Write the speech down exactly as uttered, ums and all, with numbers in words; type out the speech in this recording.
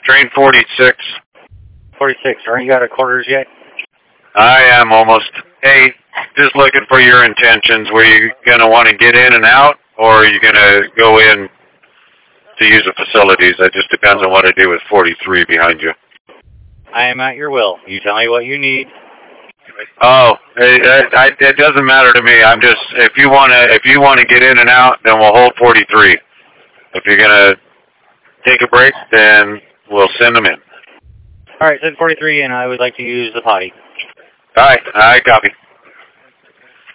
Train forty-six. forty-six, aren't you out of quarters yet? I am almost. Hey, just looking for your intentions. Were you going to want to get in and out, or are you going to go in to use the facilities? That just depends on what I do with forty-three behind you. I am at your will. You tell me what you need. Oh, it, it, it doesn't matter to me. I'm just, if you want to, if you want to get in and out, then we'll hold forty-three. If you're going to take a break, then we'll send them in. All right, send forty-three, and I would like to use the potty. All right, I copy.